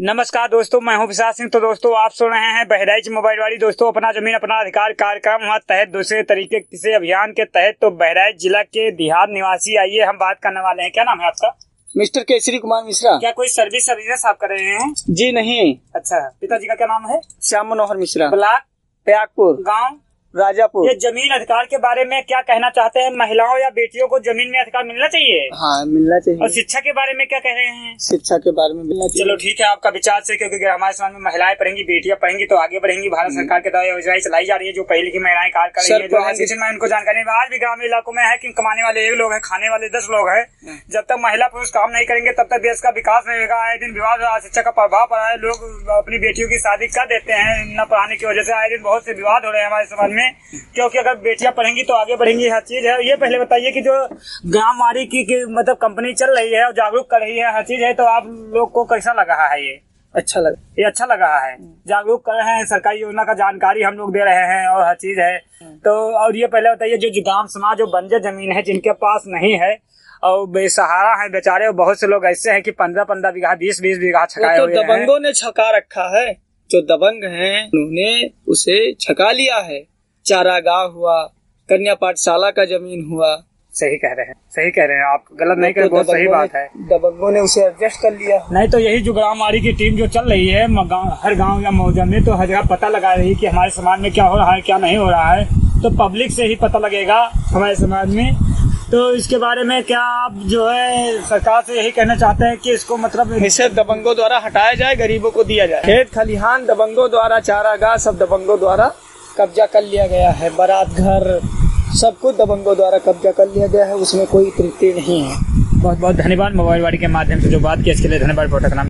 नमस्कार दोस्तों, मैं हूं विशाल सिंह। तो दोस्तों, आप सुन रहे हैं बहराइच मोबाइलवाड़ी। दोस्तों, अपना जमीन अपना अधिकार कार्यक्रम तहत दूसरे तरीके किसी अभियान के तहत तो बहराइच जिला के देहात निवासी आइए हम बात करने वाले हैं। क्या नाम है आपका? मिस्टर केसरी कुमार मिश्रा। क्या कोई सर्विस बिजनेस आप कर रहे हैं? जी नहीं। अच्छा, पिताजी का क्या नाम है? श्याम मनोहर मिश्रा। ब्लॉक त्यागपुर, गाँव राजापुर। ये जमीन अधिकार के बारे में क्या कहना चाहते हैं? महिलाओं या बेटियों को जमीन में अधिकार मिलना चाहिए? हाँ, मिलना चाहिए। और शिक्षा के बारे में क्या कह रहे हैं? शिक्षा के बारे में मिलना चाहिए। चलो ठीक है, आपका विचार से, क्योंकि हमारे समाज में महिलाएं पढ़ेंगी, बेटियां पढ़ेंगी तो आगे बढ़ेंगी। भारत सरकार के द्वारा योजनाएं चलाई जा रही है जो पहले की महिलाएं कार्य कर रही है, जो शिक्षण में उनको जानकारी आज भी ग्रामीण इलाकों में है कि कमाने वाले 1 लोग है, खाने वाले 10 लोग है। जब तक महिला पुरुष काम नहीं करेंगे तब तक देश का विकास नहीं होगा। आए दिन विवाद शिक्षा का प्रभाव पड़ा है, लोग अपनी बेटियों की शादी कर देते हैं न पढ़ाने की वजह से। आए दिन बहुत से विवाद हो रहे हैं हमारे समाज में, क्योंकि अगर बेटियां पढ़ेंगी तो आगे बढ़ेंगी। हर चीज है। ये पहले बताइए कि जो गांववाड़ी की मतलब कंपनी चल रही है और जागरूक कर रही है हर चीज है, तो आप लोग को कैसा लगा है? ये अच्छा लगा। ये अच्छा लगा है, जागरूक कर रहे हैं, सरकारी योजना का जानकारी हम लोग दे रहे हैं और हर चीज है। तो और ये पहले बताइए, जो गांव समाज जो बंजर जमीन है जिनके पास नहीं है और बेसहारा है बेचारे, और बहुत से लोग ऐसे हैं कि 15-15 बीघा 20-20 बीघा छकाए हुए हैं। दबंगों ने छका रखा है। जो दबंग हैं उन्होंने उसे छका लिया है। चारागाह हुआ, कन्या पाठशाला का जमीन हुआ। सही कह रहे हैं, सही कह रहे हैं आप, गलत नहीं कह रहे, बहुत सही बात है। दबंगों ने उसे एडजस्ट कर लिया। नहीं तो यही जो ग्रामवाड़ी की टीम जो चल रही है हर गांव या मौजा में, तो हर जगह पता लगा रही है कि हमारे समाज में क्या हो रहा है क्या नहीं हो रहा है। तो पब्लिक से ही पता लगेगा हमारे समाज में। तो इसके बारे में क्या आप जो है सरकार से यही कहना चाहते हैं कि इसको मतलब इसे दबंगों द्वारा हटाया जाए, गरीबों को दिया जाए। खेत खलिहान दबंगों द्वारा, चारागाह सब दबंगों द्वारा कब्जा कर लिया गया है। बारात घर सब कुछ दबंगों द्वारा कब्जा कर लिया गया है, उसमें कोई तृप्ति नहीं है। बहुत बहुत धन्यवाद। मोबाइलवाड़ी के माध्यम से जो बात की इसके लिए धन्यवाद।